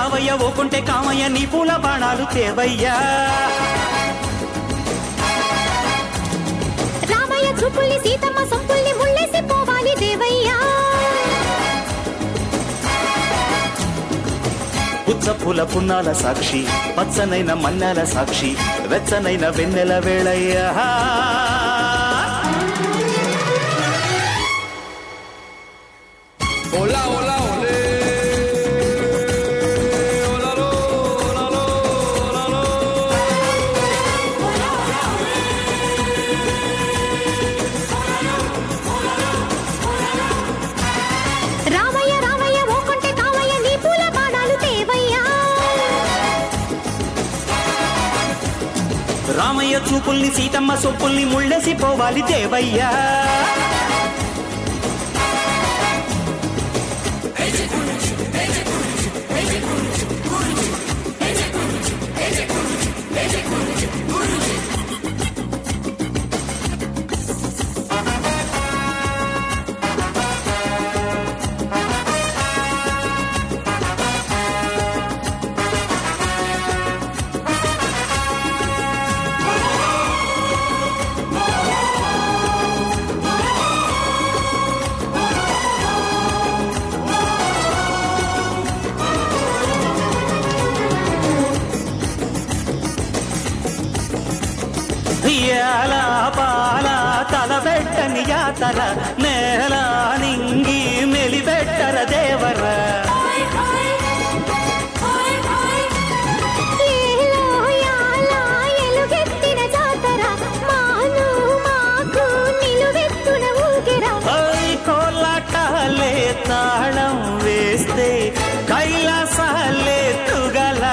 రావయ్య ఓకుంటే కామయ్య నీ పూల బాణాలు తేవయ్యా రామయ్య చూపుల్ని సీతమ్మ సొంపుల్ని ముళ్ళేసి పోవాలి దేవయ్యా పుచ్చపూల పున్నాల సాక్షి పచ్చనైన మన్నెల సాక్షి వెచ్చనైన వెన్నెల వేళయ్యా Hola, hola, olé. Hola, lo, hola, lo, hola, lo. Ramayya Ramayya ఓకుంటే Kamayya నీ పూల బాణాలు తేవయ్యా రామయ్య చూపుల్ని సీతమ్మ సొప్పుల్ని ముళ్ళేసి పోవాలి దేవయ్యా యాల పాల తలబెట్టని యాతర నేల నింగి మెలిబెట్టర దేవర ఏలో యాల ఎలుగెత్తిన జాతర మాను మాకు నిలువెత్తున ఊగిరా కోలాటాలే తాళం వేస్తే కైలాసాలే తుగల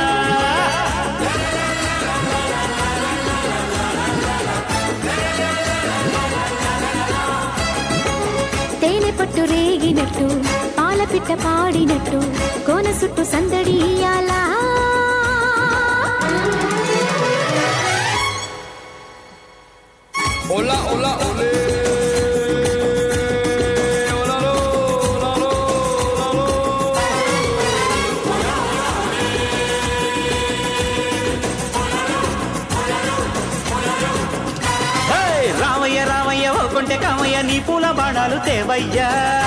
తేనె పట్టు రేగినట్టు పాలపిట్ట పాడినట్టు కోన సుట్టు సందడి ఇయ్యాలా Hola, hola, olé. Hola, lo, hola, lo, hola, lo. Ramayya Ramayya ఓకుంటే Kamayya నీ పూల బాణాలు తేవయ్యా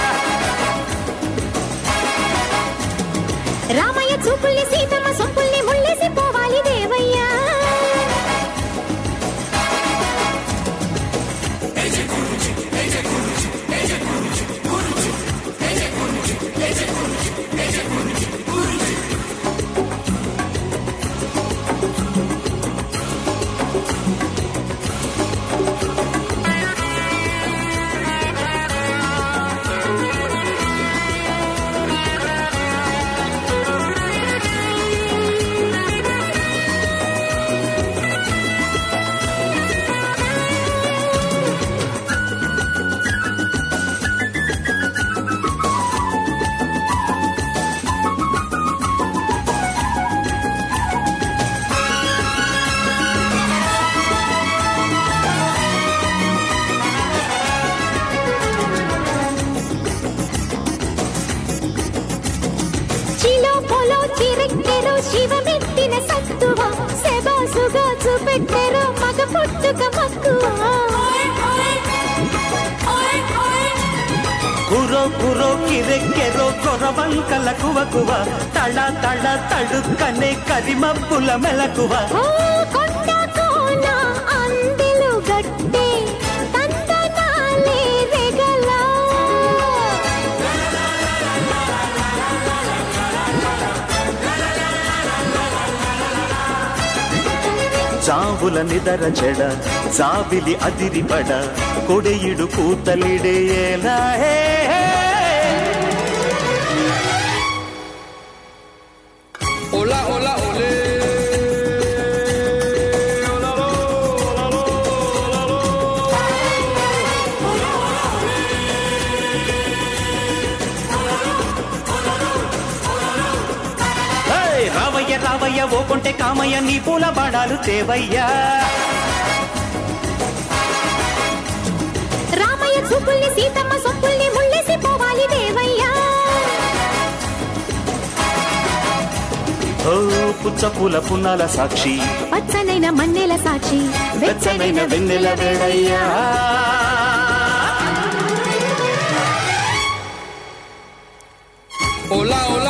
రామయ్య చూపుల్ని సీతమ్మ సొంపుల్ని ముళ్ళేసి పోవాలి దేవయ్యా శివమెత్తిన సత్తువ సెబాసుగా చూపెట్టెరో మగ పుట్టుక మక్కువ కురో కురో కిరెక్కెరో కొరవంకల కువకువ తళ తళ తడుక్కనే కరిమబ్బుల మెలకువ కొండ కోన అందెలు గట్టే తందనాలే రెగల జావుల నిదర చెడ జాబిలి అదిరిపడ కొడెయిడు కూతలిడేలా Hola, hola, olé. Hola, lo, hola, lo, hola, lo. రావయ్య రావయ్య ఓకుంటే కామయ్య నీ పూల బాణాలు తేవయ్యా రామయ్య చూపుల్ని సీతమ్మ సొప్పుల్ని ముళ్ళేసి పోవాలి దేవయ్యా పుచ్చపూల పున్నాల సాక్షి పచ్చనైన మన్నెల సాక్షి వెచ్చనైన వెన్నెల వేళయ్యా Hola, hola.